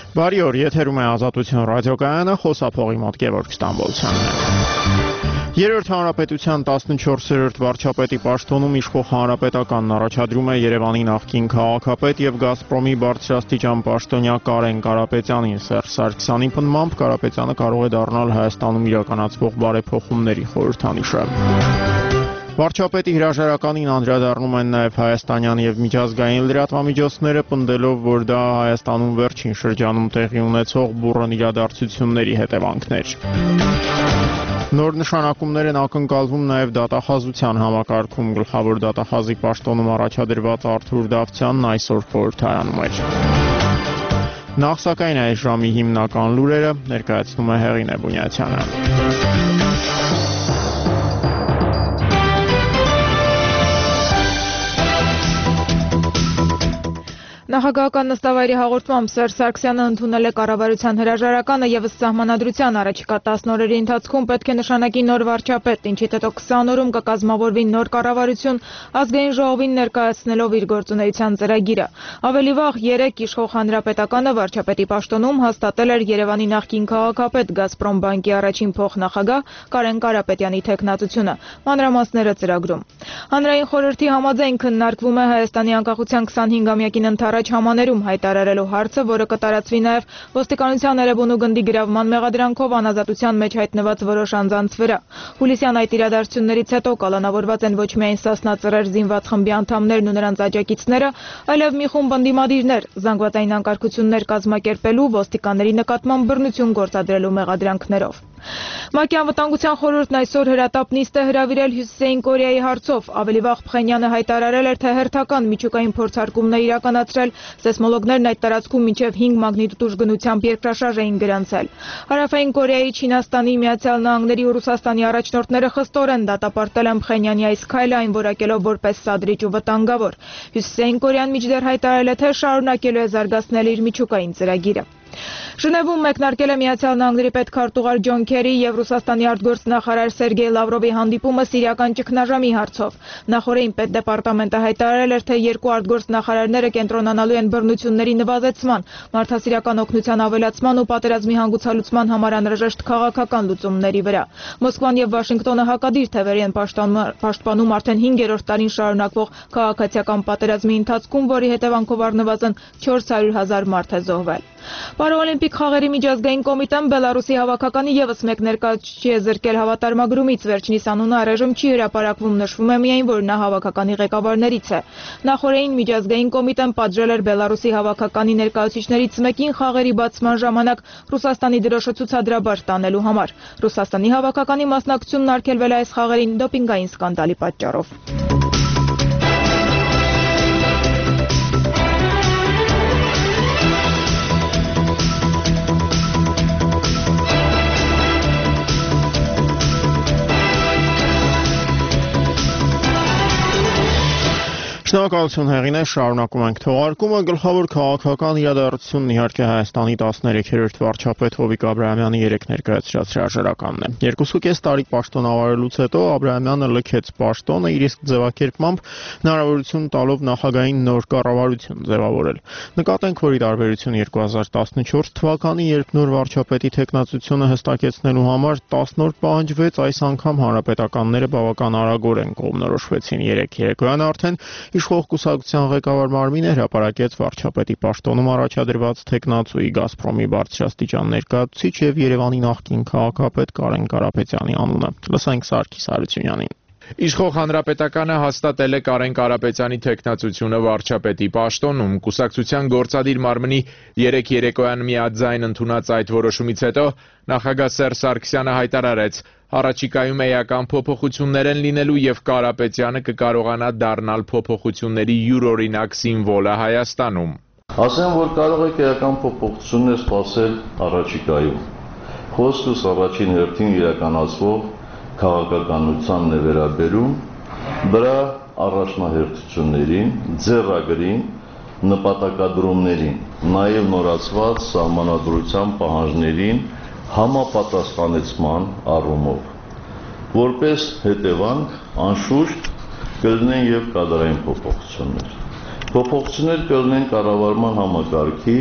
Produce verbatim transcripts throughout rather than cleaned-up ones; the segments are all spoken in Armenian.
Բարի օր, եթերում է Ազատություն ռադիոկայանը, խոսափողի մոտ Գևորգ Ստամբոլցյանն է։ Երրորդ հանրապետության տասնչորսերորդ վարչապետի պաշտոնում իշխող հանրապետականն առաջադրում է Երևանի նախկին քաղաքապետ եւ Գազպրոմի բարձրաստիճան պաշտոնյա Կարեն Կարապետյանին։ Սերժ Սարգսյանի պնդմամբ Կարապետյանը կարող է դառնալ Հայաստանում իրականացվող բարեփոխումների խորհրդանիշը։ Վարչապետի հրաժարականին անդրադառնում են նաև հայաստանյան եւ միջազգային լրատվամիջոցները, պնդելով, որ դա Հայաստանում վերջին շրջանում տեղի ունեցող բուռն իրադարձությունների հետևանքներ։ Նոր նշանակումներ են ակնկալվում նաև դատախազության համակարգում։ Գլխավոր դատախազի պաշտոնում առաջադրված Արթուր Դավթյանն այսօր խորհրդարանում էր։ Նախ սակայն այս ժամի հիմնական լուրերը ներկայացնում է Հեղինե Բունյացյանը։ Նախագահական նստավայրի հաղորդմամբ Սերժ Սարգսյանը ընդունել է կառավարության հրաժարականը եւ ըստ սահմանադրության առաջիկա տասն օրերի ընթացքում պետք է նշանակի նոր վարչապետ, ինչից հետո քսան օրում կկազմավորվի նոր կառավարություն, ազգային ժողովին ներկայացնելով իր գործունեության ծրագիրը։ Ավելի վաղ երեկ իշխող հանրապետականը վարչապետի պաշտոնում հաստատել էր Երևանի նախկին քաղաքապետ Գազպրոմ բանկի առաջին փոխնախագահ Կարեն Կարապետյանի թեկնածությունը։ Մանրամասները ծրագրում։ Հանրային խորհրդի համաձայն քննարկվում է Հայաստանի անկախության քսանհինգամյակին ընթരാճ համաներում հայտարարելու հարցը, որը կտարածվի նաև ոստիկանության Էրեբունու գնդի գրավման մեղադրանքով անազատության մեջ հայտնված որոշ անձանց վրա։ Հուլիսյան այդ իրադարձություններից հետո կալանավորված են ոչ միայն Սասնա ծռեր զինված խմբի անդամներն ու նրանց աջակիցները, այլև մի խումբ ընդդիմադիրներ, զանգվածային անկարգություններ կազմակերպելու, ոստիկանների նկատմամբ բռնություն գործադրելու մեղադրանքներով։ ՄԱԿ-ի անվտանգության խորհուրդն այսօր հրատապ նիստ է հրավիրել Հյուսիսային Կորեայի հարցով։ Ավելի վաղ Փխենյանը հայտարարել էր, թե հերթական միջուկային փորձարկումներ իրականացրել, սեյսմոլոգներն այդ տարածքում մինչև հինգ մագնիտուդ ուժգնությամբ երկրաշարժ էին գրանցել։ Հարավային Կորեայի, Չինաստանի, Միացյալ Նահանգների ու Ռուսաստանի առաջնորդները խստորեն դատապարտել են Փխենյանի այս քայլը, այն որակելով որպես սադրիչ ու վտանգավոր։ Հյուսիսային Կորեան մինչդեռ հայտարարել է, թե շարունակելու է զարգացնել իր միջուկային ծրագիրը։ Ժնևում մեկնարկել է Միացյալ Նահանգների պետքարտուղար Ջոն Քերի եւ Ռուսաստանի արտգործնախարար Սերգեյ Լավրովի հանդիպումը սիրիական ճգնաժամի հարցով։ Նախորդին պետդեպարտամենտը հայտարարել էր, թե երկու արտգործնախարարները կենտրոնանալու են բռնությունների նվազեցման, մարդասիրական օգնության ավելացման ու պատերազմի հանգուցալուծման համար անհրաժեշտ քաղաքական լուծումների վրա։ Մոսկվան եւ Վաշինգտոնը հակադիր թևերի են պաշտպանում արդեն հինգերորդ տարին շարունակվող քաղաքացիական պատերազմի ընթացքում, որի հետևանքով առնվազն չորս հարյուր հազար մարդ է զոհվել։ Պարաօլիմպիկ խաղերի միջազգային կոմիտեն Բելարուսի հավաքականի եւս մեկ ներկայացուցիչ է զրկել հավատարմագրումից, վերջինիս անունը առայժմ չի հրապարակվում, նշվում է միայն, որ նա հավաքականի ղեկավարներից է։ Նախորդին միջազգային կոմիտեն պատժել էր Բելարուսի հավաքականի ներկայացուցիչներից մեկին խաղերի բացման ժամանակ Ռուսաստանի դրոշը ցուցադրաբար տանելու համար։ Ռուսաստանի հավաքականի մասնակցությունն արգելվել է այս խաղերին դոպինգային սկանդալի պատճառով։ Շնորհակալություն Հեղինե, շարունակում ենք թողարկումը։ Գլխավոր քաղաքական իրադարձությունն իհարկե Հայաստանի տասներեքերորդ վարչապետ Հովիկ Աբրահամյանի երեկ ներկայացրած հրաժարականն է։ Երկուսու կես տարի պաշտոնավարելուց հետո Աբրահամյանը լքեց պաշտոնը, իր իսկ ձևակերպմամբ հնարավորություն տալով նախագահային նոր կառավարություն ձևավորել։ Նկատենք, որ ի տարբերություն երկու հազար տասնչորս թվականի, երբ նոր վարչապետի թեկնածությունը հստակեցնելու համար տասն օր պահանջվեց, այս անգամ հանրապետականները բավական արագորեն կողմնորոշվեցին։ Երեկ երեկոյան արդեն Իշխող կուսակցության ղեկավար Մարմինը հրապարակեց վարչապետի պաշտոնում առաջադրված թեկնածուի Գազպրոմի բարձրաստիճան ներկայացուցիչ եւ Երևանի նախկին քաղաքապետ Կարեն Կարապետյանի անունը։ Լսենք Սարգիս Հարությունյանին։ Իշխող հանրապետականը հաստատել է Կարեն Կարապետյանի թեկնածությունը վարչապետի պաշտոնում։ Կուսակցության գործադիր մարմնի երեկ երեկոյան միաձայն ընդունած այդ որոշումից հետո նախագահ Սերժ Սարգսյանը հայտարարեց. Առաջիկայում էական փոփոխություններ են լինելու եւ Կարապետյանը կկարողանա դառնալ փոփոխությունների յուրօրինակ սիմվոլը Հայաստանում։ Ասեմ, որ կարող եք էական փոփոխություններ սպասել առաջիկայում։ Խոսքս առաջին հերթին իրականացվող քաղաքականությանն է վերաբերում, դրա առաջնահերթություններին, ձեռագրին, նպատակադրումներին, նաեւ նորացված սահմանադրության պահանջներին համապատասխանեցման առումով, որպես հետևանք անշուշտ կլինեն եւ կադրային փոփոխություններ։ Փոփոխություններ կլինեն կառավարման համակարգի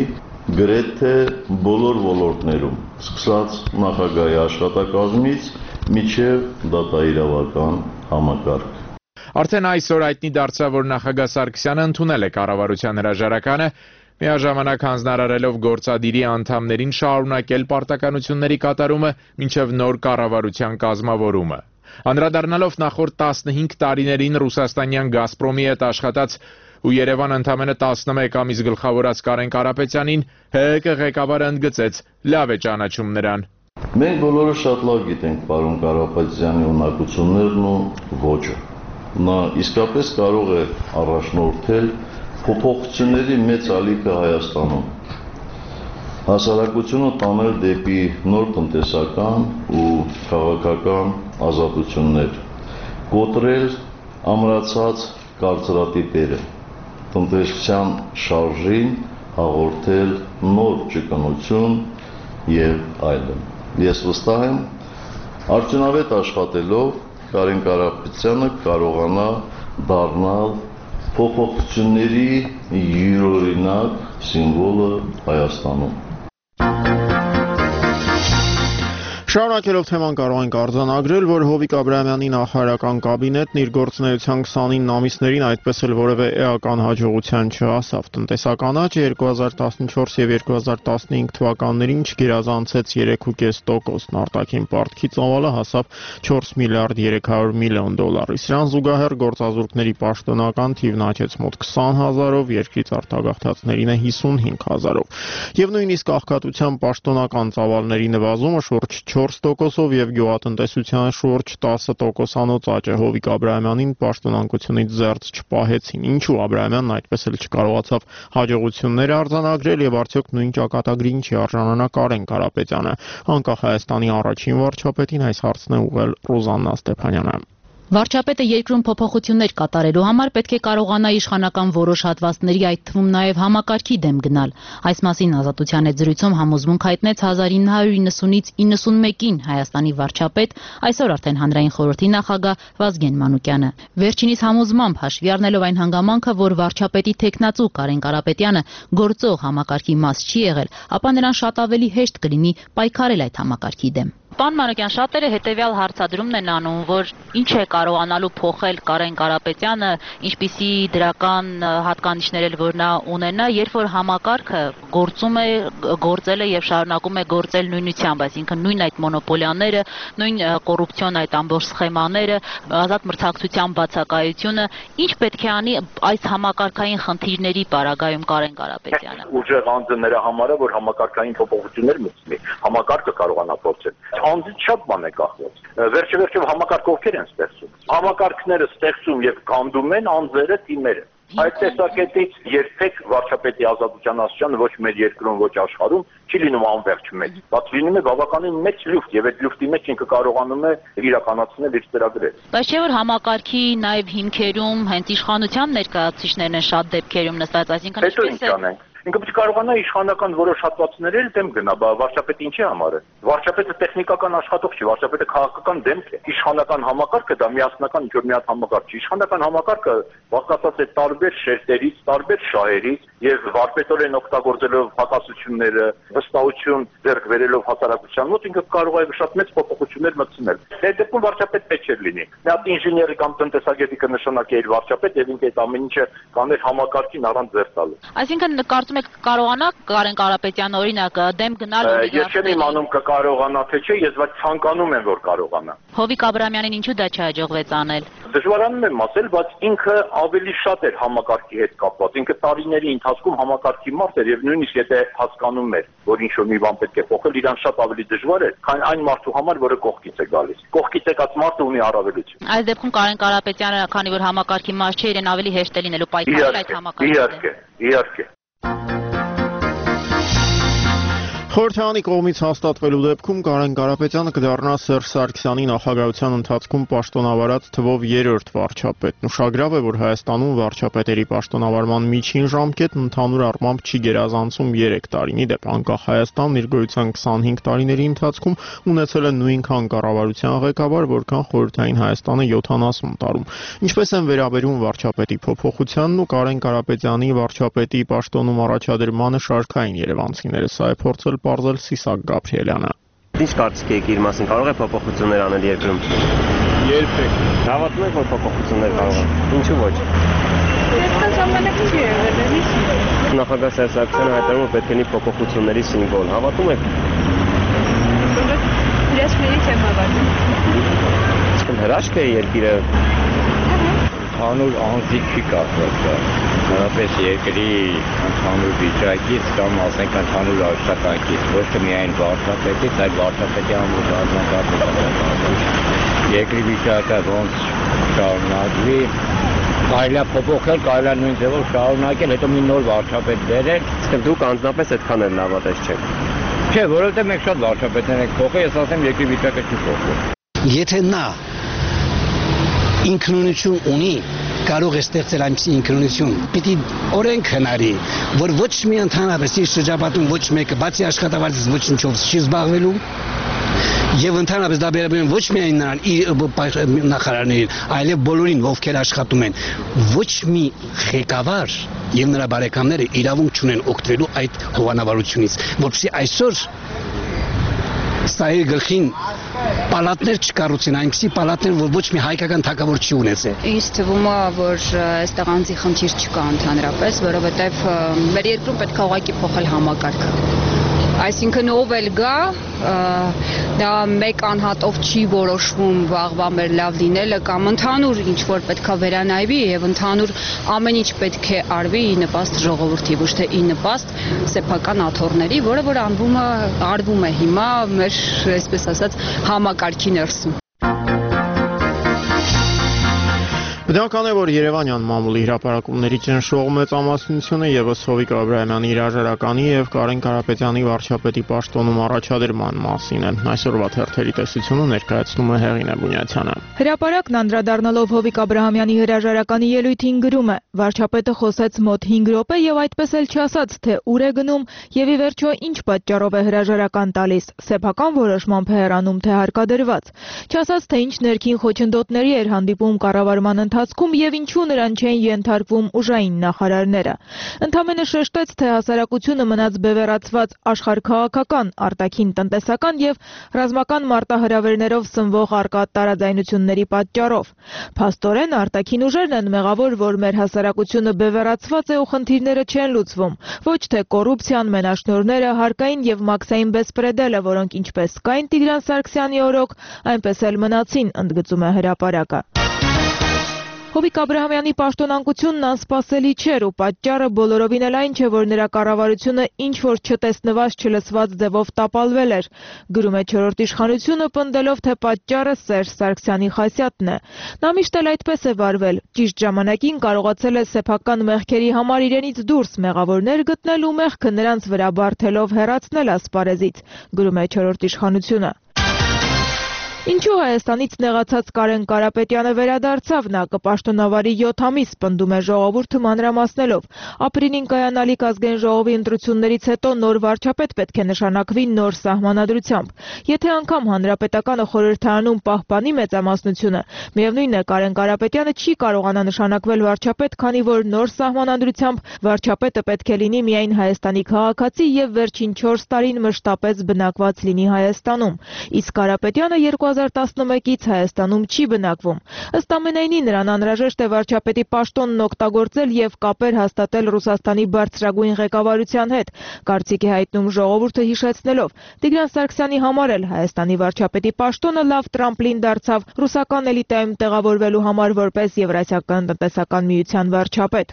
գրեթե բոլոր ոլորտներում, սկսած նախագահի աշխատակազմից մինչև դատաիրավական համակարգ։ Արդեն այսօր հայտնի դարձավ, որ նախագահ Սարգսյանը ընդունել է կառավարության հրաժարականը, միաժամանակ հանձնարարելով գործադիրի անդամներին շարունակել պարտականությունների կատարումը մինչև նոր կառավարության կազմավորումը։ Անդրադառնալով նախորդ տասնհինգ տարիներին ռուսաստանյան Գազպրոմի հետ աշխատած ու Երևան ընդամենը տասնմեկ ամիս գլխավորած Կարեն Կարապետյանին, ՀՀԿ ղեկավարը ընդգծեց լավ է ճանաչում նրան։ Մենք բոլորը շատ լավ գիտենք պարոն Կարապետյանի ունակություններն ու ոճը։ Նա իսկապես կարող է առաջնորդել փոփոխությունների մեծ ալիքը Հայաստանում, հասարակությունը տանել դեպի նոր տնտեսական ու քաղաքական ազատություններ, կոտրել ամրացած կարծրատիպերը, տնտեսության շարժին հաղորդել նոր ճկունություն եւ այլն։ Ես վստահ եմ, արդյունավետ աշխատելով Կարեն Կարապետյանը կարողանա դառնալ փոփոխությունների յուրօրինակ սիմվոլը Հայաստանում։ Շարունակելով թեման կարող ենք արձանագրել, որ Հովիկ Աբրահամյանի նախարարական կաբինետն իր գործունեության քսանինը ամիսներին այդպես էլ որևէ էական հաջողության չհասավ։ Տնտեսական աճը երկու հազար տասնչորս եւ երկու հազար տասնհինգ թվականներին չգերազանցեց երեք կόμμα պենս տոկոսն, արտաքին պարտքի ծավալը հասավ չորս միլիարդ երեք հարյուր միլիոն դոլարի։ Սրան զուգահեռ գործազուրկների պաշտոնական թիվն աճեց մոտ քսան հազարով, երկրից արտագաղթածներին հիսունհինգ հազարով։ Եվ նույնիսկ աղքատության պաշտոնական ծավալների նվազումը շուրջ չորս տոկոսով եւ գյուղատնտեսության շուրջ տասը տոկոսանոց աճ է Հովիկ Աբրահամյանին պաշտոնանկությունից զերծ չպահեցին։ Ինչու Աբրահամյանն այդպես էլ չկարողացավ հաջողություններ արձանագրել եւ արդյոք նույն ճակատագրին չի արժանանա Կարեն Կարապետյանը։ Անկախ Հայաստանի առաջին վարչապետին այս հարցն է ուղղել Ռոզաննա Ստեփանյանը։ Վարչապետը երկրում փոփոխություններ կատարելու համար պետք է կարողանա իշխանական որոշ հատվածների, այդ թվում նաև համակարգի դեմ գնալ։ Այս մասին Ազատության հետ զրույցում համոզմունք հայտնեց հազար ինը հարյուր իննսունից իննսունմեկին Հայաստանի վարչապետ, այսօր արդեն Հանրային խորհրդի նախագահ Վազգեն Մանուկյանը։ Վերջինիս համոզմամբ հաշվի առնելով այն հանգամանքը, որ վարչապետի թեկնածու Կարեն Կարապետյանը գործող համակարգի մաս չի եղել, ապա նրան շատ ավելի հեշտ կլինի պայքարել այդ համակարգի դեմ։ Պարոն Մանուկյան, շատերը հետևյալ հարցադրումն են անում, որ ինչ է կարողանալու փոխել Կարեն Կարապետյանը, ինչպիսի դրական հատկանիշներ էլ որ նա ունենա, երբ որ համակարգը գործում է, գործել է եւ շարունակում է գործել նույնությամբ, այսինքն նույն այդ մոնոպոլիաները, նույն կոռուպցիոն այդ ամբողջ սխեմաները, ազատ մրցակցության բացակայությունը, ինչ պետք է անի այս համակարգային խնդիրների պարագայում Կարեն Կարապետյանը։ Ուժեղ անձը նրա համար է, որ համակարգային փոփոխություններ մտցնի, համակարգը կարողանա փոխել։ Անձից շատ բան է կախված։ Վերջը վերջում համակարգ ովքեր են ստեղծում։ Համակարգները ստեղծում եւ կանդում են անձերը, թիմերը։ Այդ տեսակետից երբեք վարչապետի ազատության աստիճանը ոչ մեր երկրում, ոչ աշխարհում չի լինում անվերջ մեծ։ Բայց լինում է բավականին մեծ լուֆտ եւ այդ լուֆտի մեջ ինքը կարողանում է իրականացնել իր ծրագրերը։ Բայց չէ՞ որ համակարգի նաեւ հիմքերում հենց իշխանության ներկայացուցիչներն են շատ դեպքերում նստած, այսինքն ինչպես է Ինքը պետք է կարողանա իշխանական որոշ հատվածների դեմ գնա, վարչապետը ինչի համար է։ Վարչապետը տեխնիկական աշխատող չի, վարչապետը քաղաքական դեմք է։ Իշխանական համակարգը դա միասնական ինչ-որ մի հատ համակարգ չի։ Իշխանական համակարգը բաղկացած է տարբեր շերտերից, տարբեր շահերից եւ վարպետորեն օգտագործելով հակասությունները, վստահություն ձեռք բերելով հասարակության մոտ ինքը կարող է շատ մեծ փոփոխություններ մտցնել։ Դե դեպքում վարչապետ պետք չէ լինի։ Մի հատ ինժեների կամ տնտեսագետի կնշանակի իր վարչապետ եւ ինքը այդ ամեն ինչը կաներ համակարգին առանց ձեռ տալու։ Այսինքն կարծում եք կարողանա Կարեն Կարապետյանը օրինակ դեմ գնալ Ես չեմ իմանում կկարողանա թե չէ, ես բայց ցանկանում եմ որ կարողանա։ Հովիկ Աբրահամյանին ինչու դա չհաջողվեց անել։ Դժվարանում եմ ասել, բայց ինքը ավելի շատ էր համակարգի հետ կապված։ Ինքը տարիների ընթացքում համակարգի մարդ էր եւ նույնիսկ եթե հասկանում էր, որ ինչ-որ մի բան պետք է փոխել, իրան շատ ավելի դժվար էր, քան այն մարդու համար, որը կողքից է գալիս։ Կողքից եկած մարդը ունի առավելություն։ Այս դեպքում Կարեն Կարապետյանը, քանի որ համակարգի մարդ չէ, իրեն ավելի հեշտ է լինելու պայքարել այդ համակարգի։ Իհարկե, իհարկե։ Խորհրդարանի կողմից հաստատվելու դեպքում Կարեն Կարապետյանը կդառնա Սերժ Սարգսյանի նախագահության ընթացքում պաշտոնավարած թվով երրորդ վարչապետն։ Ուշագրավ է, որ Հայաստանում վարչապետերի պաշտոնավարման միջին ժամկետն ընդհանուր առմամբ չի գերազանցում երեք տարին։ Ի դեպ, անկախ Հայաստանն իր գոյության քսանհինգ տարիների ընթացքում ունեցել է նույնքան կառավարության ղեկավար, որքան խորհրդային Հայաստանը յոթանասուն տարում։ Ինչպես են վերաբերում վարչապետի փոփոխությանն ու Կարեն Կարապետյանի վարչապետի պաշտոնում առաջադրմանը շարքային երևանցիները, սա է փորձել պարզել Սիսակ Գաբրիելյանը։ Ինչ կարծիք եք իր մասին, կարող է փոփոխություններ անել երկրում։ Երբեք։ Հավատում եք, որ փոփոխություններ կարող են։ Ինչու ոչ։ Այսքան ժամանակ չի եղել, էլի։ Նախագահ Սերժ Սարգսյանը հայտարարում է պետք է լինի փոփոխությունների սիմվոլ։ Հավատում եք։ Հրաշքներից եմ հավատում։ Իսկ հրաշք է երկիրը։ Հանուր անձիկ չի կապված դա։ Նորապես երկրի ընդհանուր վիճակից կամ ասենք ընդհանուր աշխատանքից, ոչ թե միայն վարչապետից, այլ վարչապետի ամբողջ ռազմական երկրի վիճակը ոնց շարունակվի, կարելի է փոփոխել, կարելի է նույն ձևով շարունակել, հետո մի նոր վարչապետ բերել։ Իսկ դուք անձնապես այդքան էլ լավատես չեք։ Չէ, որովհետև մենք շատ վարչապետներ ենք փոխել, ես ասեմ երկրի վիճակը չի փոխվում։ Եթե նա ինքնունություն ունի, կարող է ստեղծել այնպիսի ինքնունություն, պիտի օրենք հնարի, որ ոչ մի ընդհանրապես իր շրջապատում ոչ մեկը, բացի աշխատավարձից ոչնչով չի զբաղվելու, եւ ընդհանրապես դա վերաբերում ոչ միայն նրան իր նախարարներին, այլև բոլորին, ովքեր աշխատում են, ոչ մի ղեկավար եւ նրա բարեկամները իրավունք չունեն օգտվելու այդ հովանավորությունից, որպեսզի այսօր Սահի գլխին պալատներ չկառուցեն, այնպիսի պալատներ, որ ոչ մի հայկական թագավոր չի ունեցել։ Ինձ թվում է, որ այստեղ անձի խնդիր չկա ընդհանրապես, որովհետև մեր երկրում պետք է ուղղակի փոխել համակարգը։ Այսինքն ով էլ գա, դա մեկ անհատով չի որոշվում վաղվա մեր լավ լինելը կամ ընդհանուր ինչ որ պետք է վերանայվի եւ ընդհանուր ամեն ինչ պետք է արվի ի նպաստ ժողովրդի, ոչ թե ի նպաստ սեփական աթոռների, որը որ անվում է, արվում է հիմա մեր, այսպես ասած, համակարգի ներսում։ Բնական է, որ Երևանյան մամուլի հրապարակումների ճնշող մեծամասնությունը ևս Հովիկ Աբրահամյանի հրաժարականի եւ Կարեն Կարապետյանի վարչապետի պաշտոնում առաջադրման մասին է։ Այսօրվա թերթերի տեսությունը ներկայացնում է Հեղինե Բունյացյանը։ Հրապարակն անդրադառնալով Հովիկ Աբրահամյանի հրաժարականի ելույթին գրում է. վարչապետը խոսեց մոտ հինգ րոպե եւ այդպես էլ չասաց, թե ուր է գնում եւ ի վերջո ինչ պատճառով է հրաժարական տալիս, սեփական որոշմամբ է հեռանում թե հարկադրված։ Չասաց, թե ինչ ներքին խոչընդոտների էր հանդիպում կառավարման ընթացքում եւ ինչու նրան չեն ենթարկվում ուժային նախարարները։ Ընդամենը շեշտեց, թե հասարակությունը մնաց բևեռացված աշխարհքաղաքական, արտաքին տնտեսական եւ ռազմական մարտահրավերներով սնվող արկա տարաձայնությունների պատճառով։ Փաստորեն արտաքին ուժերն են մեղավոր, որ մեր հասարակությունը բևեռացված է ու խնդիրները չեն լուծվում։ Ոչ թե կոռուպցիան, մենաշնորհները, հարկային եւ մաքսային բեսպրեդելը, որոնք ինչպես կային Տիգրան Սարգսյանի օրոք, այնպես էլ մնացին, ընդգծում է հրապարակը։ Հովիկ Աբրահամյանի պաշտոնանկությունն անսպասելի չէր ու պատճառը բոլորովին էլ այն չէ, որ նրա կառավարությունը ինչ որ չտեսնված, չլսված ձևով տապալվել էր։ Գրում է չորրորդ իշխանությունը, պնդելով, թե պատճառը Սերժ Սարգսյանի խասյատն է։ Նա միշտ էլ այդպես է վարվել։ Ճիշտ ժամանակին կարողացել է սեփական մեղքերի համար իրենից դուրս մեղավորներ գտնել ու մեղքը նրանց վրա բարթելով հեռացնել ասպարեզից։ Գրում է չորրորդ իշխանությունը։ Ինչու Հայաստանից նեղացած Կարեն Կարապետյանը վերադարձավ, նա կպաշտոնավարի յոթ ամիս, պնդում է ժողովուրդը մանրամասնելով։ Ապրիլին կայանալիք ազգային ժողովի ընտրություններից հետո նոր վարչապետ պետք է նշանակվի նոր սահմանադրությամբ։ Եթե անգամ հանրապետականը խորհրդարանում պահպանի մեծամասնությունը, միևնույն է Կարեն Կարապետյանը չի կարողանա նշանակվել վարչապետ, քանի որ նոր սահմանադրությամբ վարչապետը պետք է լինի միայն Հայաստանի քաղաքացի եւ վերջին չորս տարին մշտապես բնակված լինի Հայաստանում։ Իսկ Կարապետյանը երկու հազար տասնմեկից Հայաստանում չի բնակվում։ Ըստ ամենայնի նրան անհրաժեշտ է վարչապետի պաշտոնն օգտագործել եւ կապեր հաստատել Ռուսաստանի բարձրագույն ղեկավարության հետ, կարծիք է հայտնում ժողովուրդը հիշեցնելով. Տիգրան Սարգսյանի համար էլ Հայաստանի վարչապետի պաշտոնը լավ տրամպլին դարձավ ռուսական էլիտայում տեղավորվելու համար որպես Եվրասիական տնտեսական միության վարչապետ։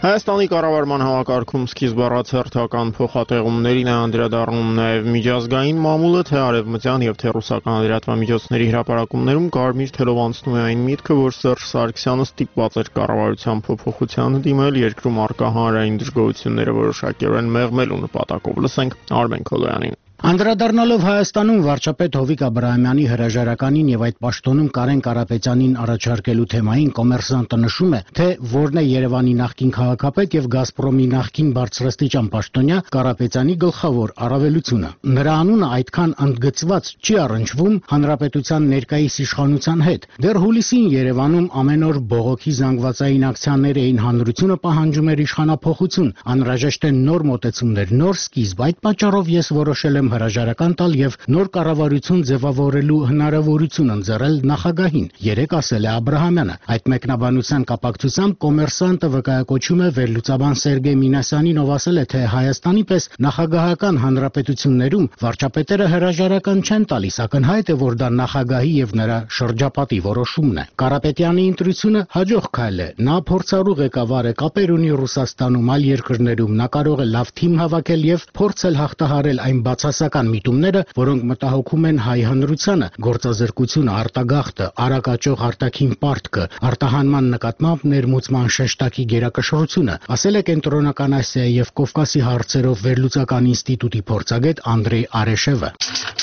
Հայաստանի կառավարման համակարգում սկիզբ առած հերթական փոխատեղումներին է անդրադառնում նաև միջազգային մամուլը, թե արևմտյան եւ թե ռուսական լրատվամիջոցների հրապարակումներում կարմիր թելով անցնում է այն միտքը, որ Սերժ Սարգսյանը ստիպված էր կառավարության փոփոխությանը դիմել երկրում առկա հանրային դժգոհությունները որոշակիորեն մեղմելու նպատակով։ Լսենք Արմեն Քոլոյանին։ Անդրադառնալով Հայաստանում վարչապետ Հովիկ Աբրահամյանի հրաժարականին եւ այդ պաշտոնում Կարեն Կարապետյանին առաջարկելու թեմային կոմերսանտը նշում է, թե որն է Երևանի նախկին քաղաքապետ եւ Գազպրոմի նախկին բարձրաստիճան պաշտոնյա Կարապետյանի գլխավոր առավելությունը։ Նրա անունը այդքան ընդգծված չի առնչվում հանրապետության ներկայիս իշխանության հետ։ Դեռ հուլիսին Երևանում ամեն օր բողոքի զանգվածային ակցիաներ էին, հանրությունը պահանջում էր իշխանափոխություն, անհրաժեշտ են նոր մոտեցումներ, նոր սկիզբ։ Այդ պատճառով ես որոշել եմ հրաժարական տալ եւ նոր կառավարություն ձևավորելու հնարավորություն ընձեռել նախագահին, երեկ ասել է Աբրահամյանը։ Այդ մեկնաբանության կապակցությամբ կոմերսանտը վկայակոչում է վերլուծաբան Սերգեյ Մինասյանին, ով ասել է, թե Հայաստանի պես նախագահական հանրապետություններում վարչապետերը հրաժարական չեն տալիս, ակնհայտ է, որ դա նախագահի եւ նրա շրջապատի որոշումն է։ Կարապետյանի ընտրությունը հաջող քայլ է։ Նա փորձառու ղեկավար է, կապեր ունի Ռուսաստանում, այլ երկրներում, նա կարող է լավ թիմ հավաքել եւ փորձել հաղթահարել այն բացասական միտումները, որոնք մտահոգում են հայ հանրությանը, գործազրկությունը, արտագաղթը, արագաճող արտաքին պարտքը, արտահանման նկատմամբ ներմուծման շեշտակի գերակշռությունը, ասել է Կենտրոնական Ասիայի եւ Կովկասի հարցերով վերլուծական ինստիտուտի փորձագետ Անդրեյ Արեշևը։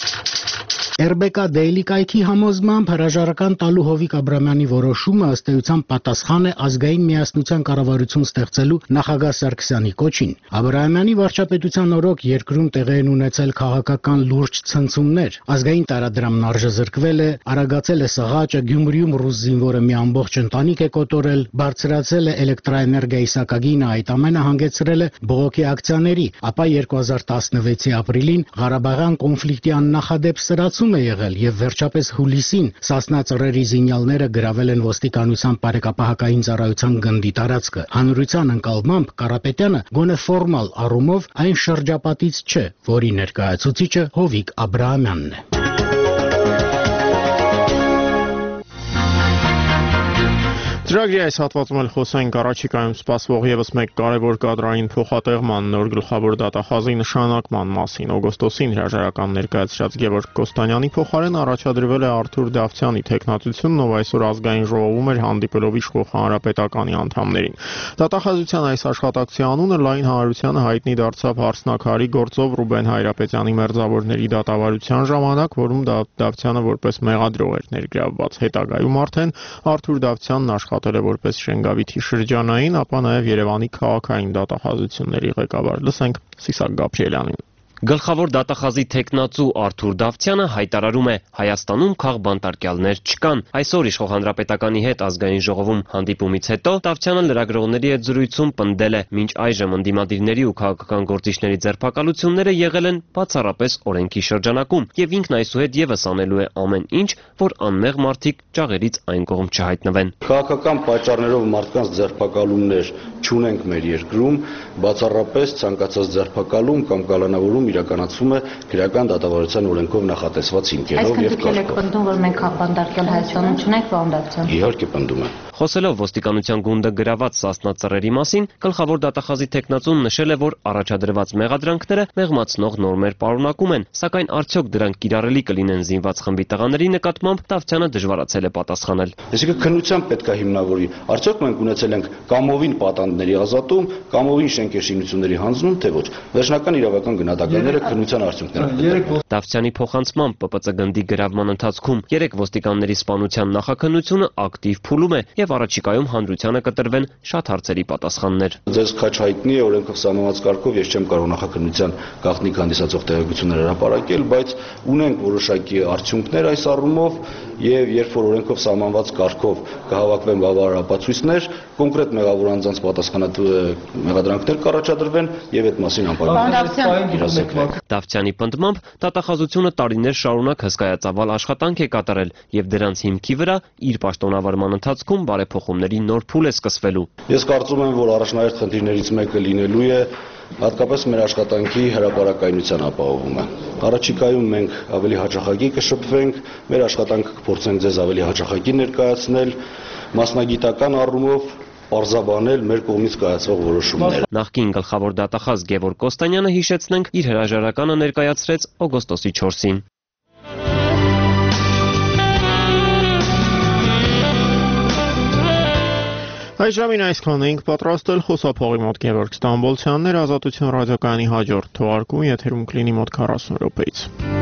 эр бэ կա Daily կայքի համոզմամբ հրաժարական տալու Հովիկ Աբրահամյանի որոշումը ըստ էության պատասխան է ազգային միասնության կառավարություն ստեղծելու նախագահ Սարգսյանի կոչին։ Աբրահամյանի վարչապետության օրոք երկրում տեղի են ունեցել քաղաքական լուրջ ցնցումներ։ Ազգային տարադրամն արժեզրկվել է, արագացել է սղաճը, Գյումրիում ռուս զինվորը մի ամբողջ ընտանիք է կոտորել, բարձրացել է էլեկտրաէներգիայի սակագինը, այդ ամենը հանգեցրել է բողոքի ակցիաների, ապա երկու հազար տասնվեցի ապրիլին Ղարաբաղյան կոնֆլիկտի աննախադեպ սրացում է եղել եւ վերջապես հուլիսին Սասնա ծռերի զինյալները գրավել են ոստիկանության բարեկապահական ծառայության գնդի տարածքը։ Հանրության ընկալմամբ Կարապետյանը գոնե ֆորմալ առումով այն շրջապատից չէ, որի ներկայացուցիչը Հովիկ Աբրահամյանն է։ Ծրագրի այս հատվածում էլ խոսենք առաջիկայում սպասվող եւս մեկ կարևոր կադրային փոխատեղման նոր գլխավոր դատախազի նշանակման մասին։ Օգոստոսին հրաժարական ներկայացրած Գևորգ Կոստանյանի փոխարեն առաջադրվել է Արթուր Դավթյանի թեկնածությունն, ով այսօր ազգային ժողովում էր հանդիպելով իշխող հանրապետականի անդամներին։ Դատախազության այս աշխատակցի անունը լայն հանրությանը հայտնի դարձավ Հարսնաքարի գործով Ռուբեն Հայրապետյանի մերձավորների դատավարության ժամանակ, որում Դավթյանը որպես մեղադրող էր ներգրավված։ Հետագայում արդեն Արթուր Դավթյանն աշխատել է որպես Շենգավիթի շրջանային, ապա նաև Երևանի քաղաքային դատախազությունների ղեկավար։ Լսենք Սիսակ Գաբրիելյանին։ Գլխավոր դատախազի թեկնածու Արթուր Դավթյանը հայտարարում է Հայաստանում քաղբանտարկյալներ չկան։ Այսօր իշխող հանրապետականի հետ ազգային ժողովում հանդիպումից հետո Դավթյանը լրագրողների հետ զրույցում պնդել է, մինչ այժմ ընդդիմադիրների ու քաղաքական գործիչների ձերբակալությունները եղել են բացառապես օրենքի շրջանակում, եւ ինքն այսուհետ եւս անելու է ամեն ինչ, որ անմեղ մարդիկ ճաղերից այն կողմ չհայտնվեն։ Քաղաքական պատճառներով մարդկանց ձերբակալումներ չունենք մեր երկրում, բացառապես ցանկացած ձերբակալում կամ կալանավորում իրականացվում է քրեական դատավարության օրենքով նախատեսված հիմքերով եւ կարգով։ Այսինքն դուք եք պնդում, որ մենք քաղբանտարկյալ Հայաստանում չունենք, պարոն Դավթյան։ Իհարկե պնդում եմ։ Խոսելով ոստիկանության գունդը գրաված Սասնա ծռերի մասին, գլխավոր դատախազի թեկնածուն նշել է, որ առաջադրված մեղադրանքները մեղմացնող նորմեր պարունակում են, սակայն արդյոք դրանք կիրառելի կլինեն զինված խմբի տղաների նկատմամբ Դավթյանը դժվարացել է պատասխանել։ Այսինքն քննությամբ պետք է հիմնավորի, արդյոք մենք ունեցել ենք կամովին պատանդների ազատում, կամովին շենքերշինությունների հանձնում, թե ոչ։ Վերջնական իրավական գնահատականները քննության արդյունքներն են։ Դավթյանի փոխանցմամբ Պ Պ Ծ գնդի գրավման ընթացքում երեք ոստիկանների սպանության նախաքննությունը ակտիվ փուլում է եւ առաջիկայում հանրությանը կտրվեն շատ հարցերի պատասխաններ։ Ձեզ քաչ հայտնի է օրենքով սահմանված կարգով, ես չեմ կարող նախաքննության գաղտնիք հանդիսացող տեղեկություններ հրապարակել, բայց ունենք որոշակի արդյունքներ այս առումով եւ երբ որ օրենքով սահմանված կարգով կհավաքվեն բավարար ապացույցներ, կոնկրետ մեղավոր անձանց պատասխանատու մեղադրանքներ կառաջադրվեն եւ այդ մասին անպայման։ Դավթյանի պնդմամբ դատախազությունը տարիներ շարունակ հսկայածավալ աշխատանք է կատարել եւ դրանց հիմքի վրա իր պաշտոնավարման ընթացքում բարեփոխումների նոր փուլ է սկսվելու։ Ես կարծում եմ, որ առաջնահերթ խնդիրներից մեկը լինելու է հատկապես մեր աշխատանքի հրապարակայնության ապահովումը։ Առաջիկայում մենք ավելի հաճախակի կշփվենք, մեր աշխատանքը կփորձենք ձեզ ավելի հաճախակի ներկայացնել, մասնագիտական առումով պարզաբանել մեր կողմից կայացվող որոշումները։ Նախկին գլխավոր դատախազ Գևորգ Կոստանյանը, հիշեցնենք, իր հրաժարականը ներկայացրեց օգոստոսի չորսին։ Այս ժամին այսքան էինք պատրաստել, խոսափողի մոտ Գևորգ Ստամբոլցյանն էր, Ազատություն ռադիոկայանի հաջորդ թողարկումը եթերում կլինի մոտ քառասուն րոպեից։